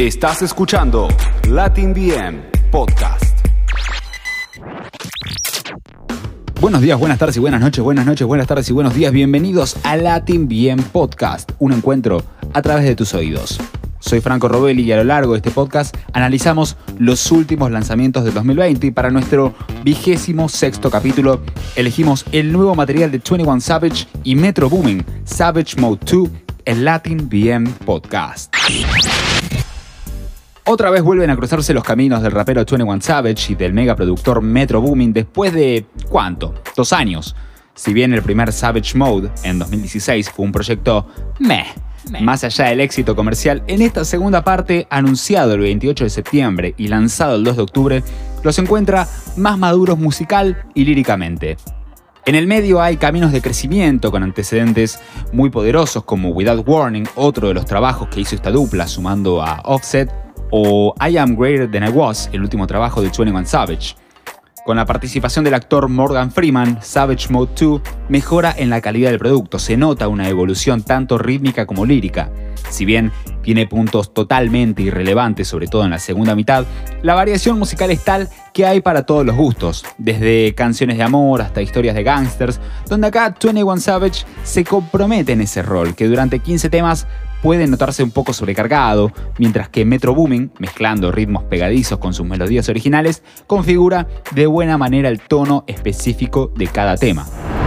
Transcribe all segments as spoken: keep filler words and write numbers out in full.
Estás escuchando Latin B M Podcast. Buenos días, buenas tardes y buenas noches, buenas noches, buenas tardes y buenos días. Bienvenidos a Latin B M Podcast, un encuentro a través de tus oídos. Soy Franco Rovelli y a lo largo de este podcast analizamos los últimos lanzamientos del dos mil veinte y para nuestro vigésimo sexto capítulo elegimos el nuevo material de veintiuno Savage y Metro Boomin, Savage Mode dos, el Latin B M Podcast. Otra vez vuelven a cruzarse los caminos del rapero veintiuno Savage y del megaproductor Metro Boomin después de, ¿cuánto? Dos años. Si bien el primer Savage Mode, en dos mil dieciséis, fue un proyecto meh, meh. Más allá del éxito comercial, en esta segunda parte, anunciado el veintiocho de septiembre y lanzado el dos de octubre, los encuentra más maduros musical y líricamente. En el medio hay caminos de crecimiento con antecedentes muy poderosos como Without Warning, otro de los trabajos que hizo esta dupla sumando a Offset, o I Am Greater Than I Was, el último trabajo de veintiuno Savage. Con la participación del actor Morgan Freeman, Savage Mode dos mejora en la calidad del producto, se nota una evolución tanto rítmica como lírica. Si bien tiene puntos totalmente irrelevantes, sobre todo en la segunda mitad, la variación musical es tal que hay para todos los gustos, desde canciones de amor hasta historias de gangsters, donde acá veintiuno Savage se compromete en ese rol, que durante quince temas puede notarse un poco sobrecargado, mientras que Metro Boomin, mezclando ritmos pegadizos con sus melodías originales, configura de buena manera el tono específico de cada tema.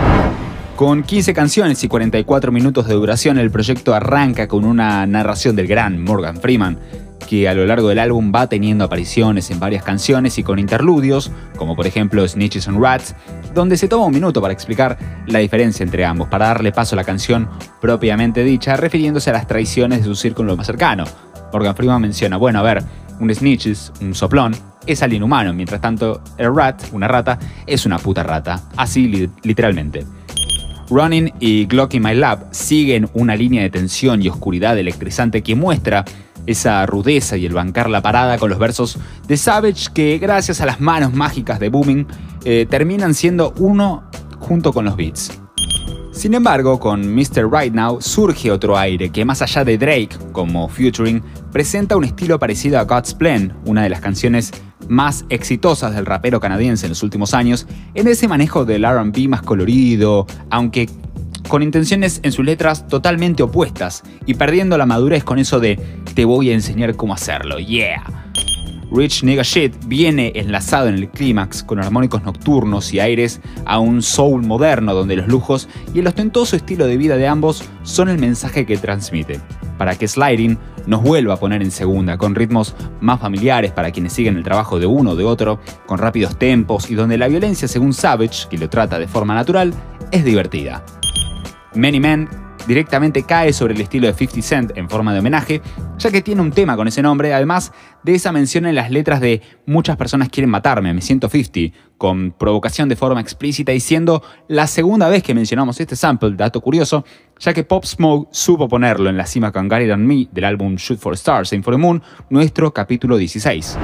Con quince canciones y cuarenta y cuatro minutos de duración, el proyecto arranca con una narración del gran Morgan Freeman, que a lo largo del álbum va teniendo apariciones en varias canciones y con interludios, como por ejemplo Snitches and Rats, donde se toma un minuto para explicar la diferencia entre ambos, para darle paso a la canción propiamente dicha, refiriéndose a las traiciones de su círculo más cercano. Morgan Freeman menciona, bueno, a ver, un snitches, un soplón, es alguien humano, mientras tanto el rat, una rata, es una puta rata, así li- literalmente. Running y Glock in My Lab siguen una línea de tensión y oscuridad electrizante que muestra esa rudeza y el bancar la parada con los versos de Savage que, gracias a las manos mágicas de Boomin, eh, terminan siendo uno junto con los beats. Sin embargo, con mister Right Now surge otro aire que, más allá de Drake como featuring, presenta un estilo parecido a God's Plan, una de las canciones más exitosas del rapero canadiense en los últimos años, en ese manejo del R and B más colorido, aunque con intenciones en sus letras totalmente opuestas y perdiendo la madurez con eso de te voy a enseñar cómo hacerlo, yeah. Rich Nigga Shit viene enlazado en el clímax con armónicos nocturnos y aires a un soul moderno donde los lujos y el ostentoso estilo de vida de ambos son el mensaje que transmite, para que Sliding nos vuelva a poner en segunda, con ritmos más familiares para quienes siguen el trabajo de uno o de otro, con rápidos tempos y donde la violencia, según Savage, que lo trata de forma natural, es divertida. Many Men directamente cae sobre el estilo de cincuenta Cent en forma de homenaje, ya que tiene un tema con ese nombre, además de esa mención en las letras de muchas personas quieren matarme, me siento cincuenta, con provocación de forma explícita y siendo la segunda vez que mencionamos este sample, dato curioso, ya que Pop Smoke supo ponerlo en la cima con Got It On Me del álbum Shoot for Stars, Aim for the Moon, nuestro capítulo dieciséis.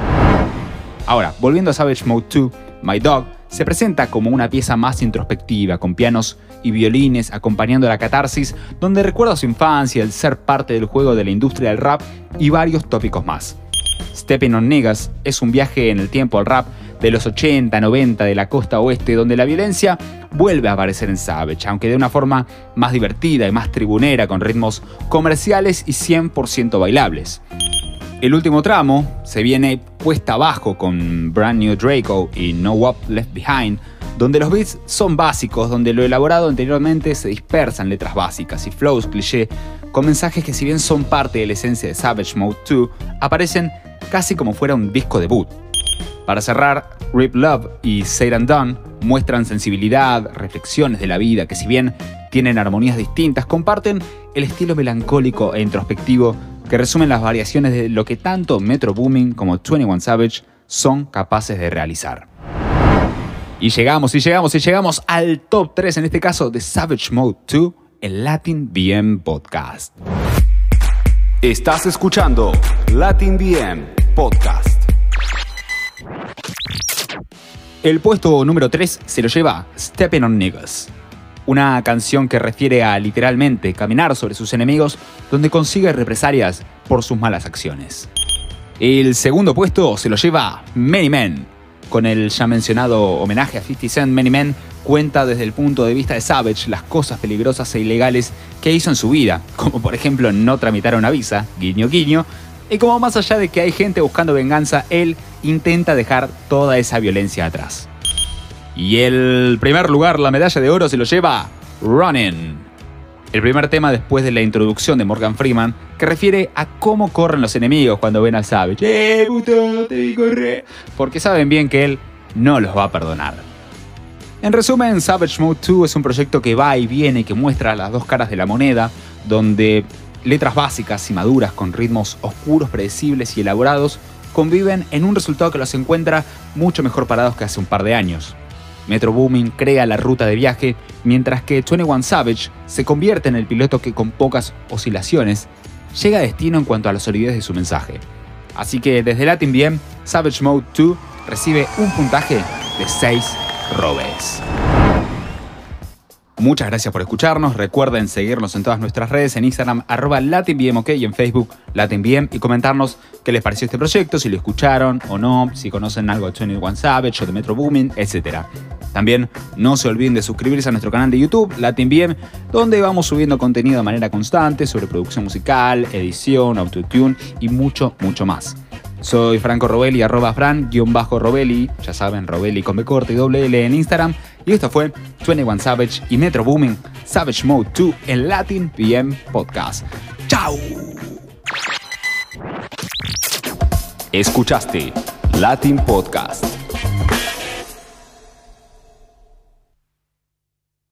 Ahora, volviendo a Savage Mode dos, My Dog se presenta como una pieza más introspectiva, con pianos y violines acompañando la catarsis, donde recuerda su infancia, el ser parte del juego de la industria del rap y varios tópicos más. Stepping on Niggas es un viaje en el tiempo al rap de los ochenta, noventa de la costa oeste, donde la violencia vuelve a aparecer en Savage, aunque de una forma más divertida y más tribunera, con ritmos comerciales y cien por ciento bailables. El último tramo se viene puesta abajo con Brand New Draco y No Up Left Behind, donde los beats son básicos, donde lo elaborado anteriormente se dispersa en letras básicas y flows cliché, con mensajes que, si bien son parte de la esencia de Savage Mode dos, aparecen casi como fuera un disco debut. Para cerrar, Rip Love y Said and Done muestran sensibilidad, reflexiones de la vida que, si bien tienen armonías distintas, comparten el estilo melancólico e introspectivo que resumen las variaciones de lo que tanto Metro Boomin como veintiuno Savage son capaces de realizar. Y llegamos, y llegamos, y llegamos al top tres, en este caso de Savage Mode dos, el Latin B M Podcast. Estás escuchando Latin B M Podcast. El puesto número tres se lo lleva Stepping on Niggas, una canción que refiere a literalmente caminar sobre sus enemigos, donde consigue represalias por sus malas acciones. El segundo puesto se lo lleva Many Men. Con el ya mencionado homenaje a cincuenta Cent, Many Men cuenta desde el punto de vista de Savage las cosas peligrosas e ilegales que hizo en su vida, como por ejemplo no tramitar una visa, guiño guiño, y como más allá de que hay gente buscando venganza, él intenta dejar toda esa violencia atrás. Y el primer lugar, la medalla de oro, se lo lleva Running. El primer tema después de la introducción de Morgan Freeman, que refiere a cómo corren los enemigos cuando ven a Savage. ¡Eh, puto, te vi correr! Porque saben bien que él no los va a perdonar. En resumen, Savage Mode dos es un proyecto que va y viene y que muestra las dos caras de la moneda, donde letras básicas y maduras con ritmos oscuros, predecibles y elaborados conviven en un resultado que los encuentra mucho mejor parados que hace un par de años. Metro Boomin crea la ruta de viaje, mientras que veintiuno Savage se convierte en el piloto que con pocas oscilaciones llega a destino en cuanto a la solidez de su mensaje. Así que desde Latin B M, Savage Mode dos recibe un puntaje de seis robes. Muchas gracias por escucharnos. Recuerden seguirnos en todas nuestras redes, en Instagram, arroba LatinBMOK, y en Facebook, LatinBM, y comentarnos qué les pareció este proyecto, si lo escucharon o no, si conocen algo de veintiuno Savage o de Metro Boomin, etcétera. También no se olviden de suscribirse a nuestro canal de YouTube, LatinBM, donde vamos subiendo contenido de manera constante sobre producción musical, edición, autotune y mucho, mucho más. Soy Franco Robelli, arroba Fran-Robelli, ya saben, Robelli con B corta y doble L en Instagram. Y esto fue veintiuno Savage y Metro Boomin, Savage Mode dos en Latin B M Podcast. ¡Chao! Escuchaste Latin Podcast.